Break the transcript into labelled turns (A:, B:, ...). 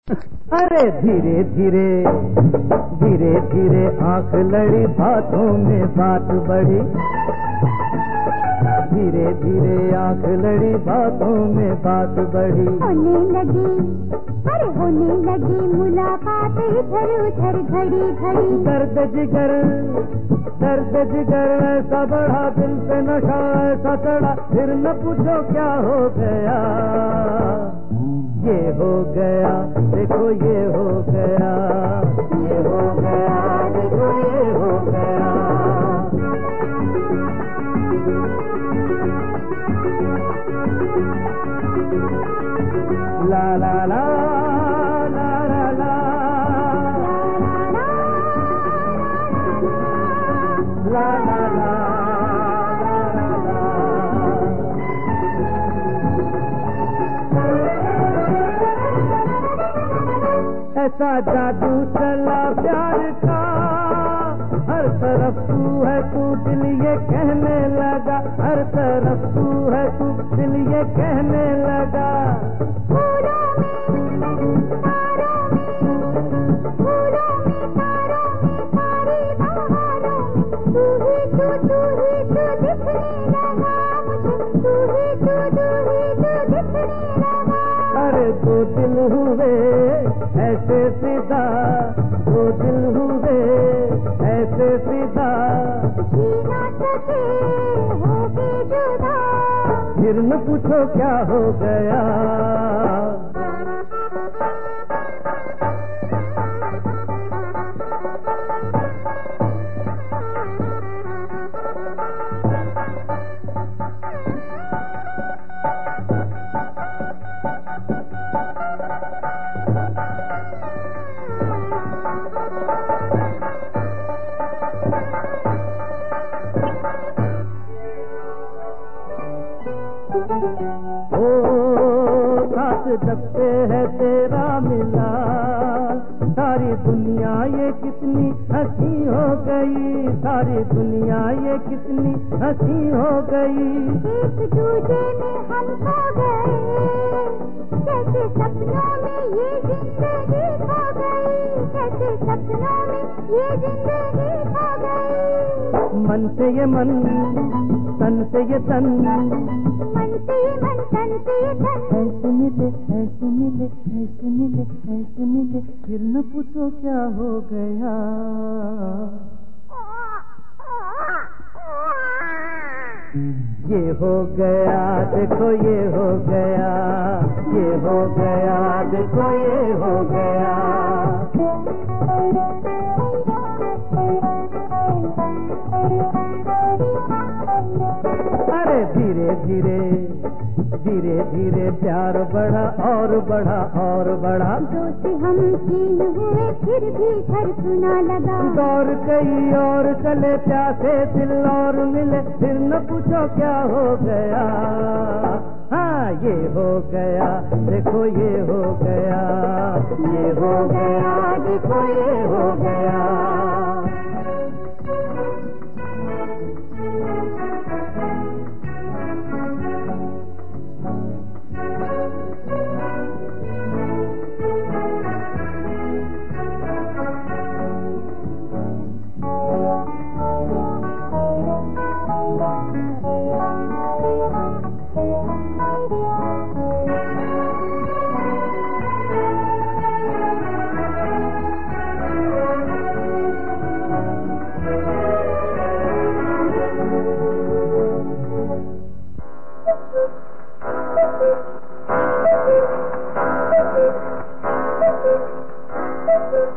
A: अरे धीरे धीरे धीरे धीरे आंख लड़ी, बातों में बात बढ़ी। धीरे धीरे आंख लड़ी, बातों में बात बढ़ी।
B: होने लगी, अरे होने लगी मुलाकात इधर उधर घड़ी घड़ी।
A: दर्द जिगर ऐसा बढ़ा, दिल पे नशा ऐसा चढ़ा, फिर न पूछो क्या हो गया। ये हो गया देखो, ये हो गया, ये हो गया देखो, ये हो गया। ला ला ला ला ला ला ला ला ला। ऐसा जादू चला प्यार का, हर तरफ तू है तू, दिल ये कहने लगा। हर तरफ तू है तू, दिल ये कहने लगा।
B: फूलों में तारों में, फूलों में तारों में, सारी बहारों में तू ही तू दिखने लगा मुझे। तू ही तू दिखने लगा।
A: अरे दो दिल हुए ऐसे फिदा, दो दिल हुए ऐसे फिदा,
B: जी ना सके होके जुदा।
A: फिर न पूछो क्या हो गया। जब से है तेरा मिला, सारी दुनिया ये कितनी हंसी हो गई। सारी दुनिया ये कितनी हंसी हो गई।
B: एक दूजे में हम खो गए, जैसे सपनों में ये जिंदगी खो गई। जैसे सपनों में ये जिंदगी खो गई।
A: मन से ये मन, तन से ये तन,
B: मन से ये मन, तन से ये तन।
A: ऐसे मिले ऐसे मिले ऐसे मिले ऐसे मिले, फिर न पूछो क्या हो गया। ये हो गया देखो, ये हो गया, ये हो गया देखो, ये हो गया। अरे धीरे धीरे धीरे धीरे प्यार बढ़ा और बढ़ा और बढ़ा।
B: दोस्त हम तीन हुए फिर भी घर सुना लगा।
A: दौर कई और चले प्यासे दिल और मिले, फिर न पूछो क्या हो गया। हाँ ये हो गया देखो, ये हो गया, ये हो गया देखो, ये हो गया।